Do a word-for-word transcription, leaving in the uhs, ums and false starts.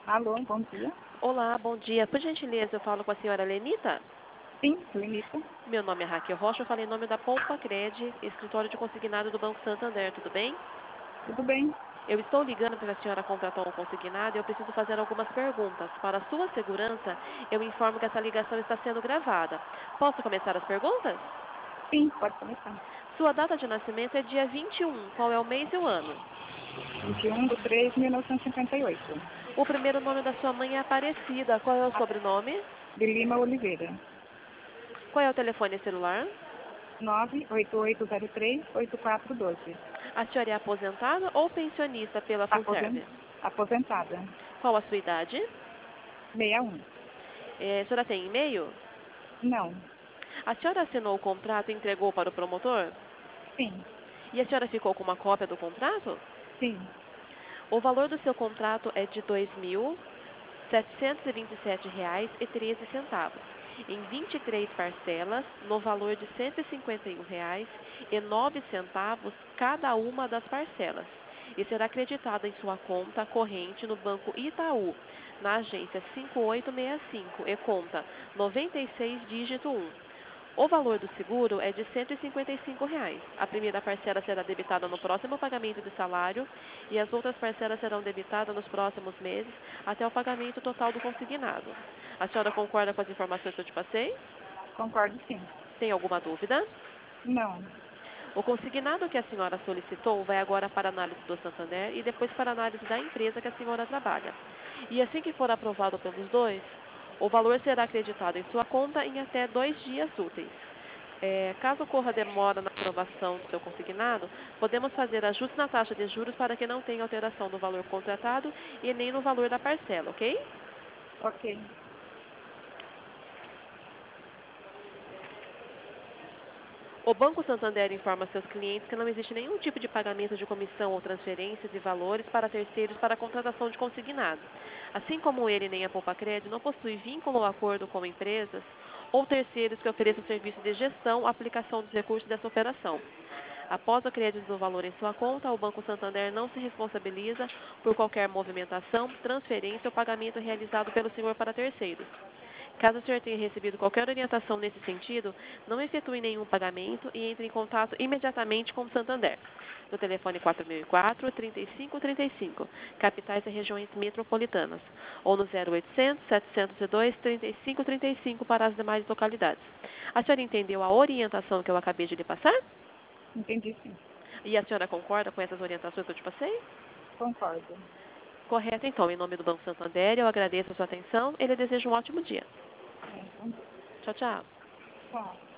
Alô, bom dia. Olá, bom dia. Por gentileza, eu falo com a senhora Lenita? Sim, Lenita. Meu nome é Raquel Rocha, eu falei em nome da Poupa Cred, escritório de consignado do Banco Santander, tudo bem? Tudo bem? Eu estou ligando porque a senhora contratou um consignado e eu preciso fazer algumas perguntas. Para a sua segurança, eu informo que essa ligação está sendo gravada. Posso começar as perguntas? Sim, pode começar. Sua data de nascimento é dia vinte e um. Qual é o mês e o ano? vinte e um de três de mil novecentos e cinquenta e oito. O primeiro nome da sua mãe é Aparecida. Qual é o sobrenome? De Lima Oliveira. Qual é o telefone celular? nove oito oito zero três oito quatro um dois. A senhora é aposentada ou pensionista pela Aposen... Funserve? Aposentada. Qual a sua idade? sessenta e um. É, a senhora tem e-mail? Não. A senhora assinou o contrato e entregou para o promotor? Sim. E a senhora ficou com uma cópia do contrato? Sim. O valor do seu contrato é de dois mil setecentos e vinte e sete reais e treze centavos, em vinte e três parcelas, no valor de cento e cinquenta e um reais e nove centavos cada uma das parcelas, e será acreditado em sua conta corrente no Banco Itaú, na agência cinco oito seis cinco e conta noventa e seis dígito um. O valor do seguro é de cento e cinquenta e cinco reais. A primeira parcela será debitada no próximo pagamento de salário e as outras parcelas serão debitadas nos próximos meses até o pagamento total do consignado. A senhora concorda com as informações que eu te passei? Concordo, sim. Tem alguma dúvida? Não. O consignado que a senhora solicitou vai agora para análise do Santander e depois para análise da empresa que a senhora trabalha. E assim que for aprovado pelos dois, o valor será acreditado em sua conta em até dois dias úteis. É, caso ocorra demora na aprovação do seu consignado, podemos fazer ajustes na taxa de juros para que não tenha alteração do valor contratado e nem no valor da parcela, ok? Ok. O Banco Santander informa seus clientes que não existe nenhum tipo de pagamento de comissão ou transferência de valores para terceiros para a contratação de consignado. Assim como ele nem a Poupa Crédito não possui vínculo ou acordo com empresas ou terceiros que ofereçam serviço de gestão ou aplicação dos recursos dessa operação. Após o crédito do valor em sua conta, o Banco Santander não se responsabiliza por qualquer movimentação, transferência ou pagamento realizado pelo senhor para terceiros. Caso o senhor tenha recebido qualquer orientação nesse sentido, não efetue nenhum pagamento e entre em contato imediatamente com o Santander. No telefone quatro mil e quatro, trinta e cinco trinta e cinco, capitais e regiões metropolitanas. Ou no zero oitocentos, setecentos e dois, trinta e cinco trinta e cinco para as demais localidades. A senhora entendeu a orientação que eu acabei de lhe passar? Entendi, sim. E a senhora concorda com essas orientações que eu te passei? Concordo. Correto, então. Em nome do Banco Santander, eu agradeço a sua atenção e lhe desejo um ótimo dia. É, então, Tchau, tchau. tchau.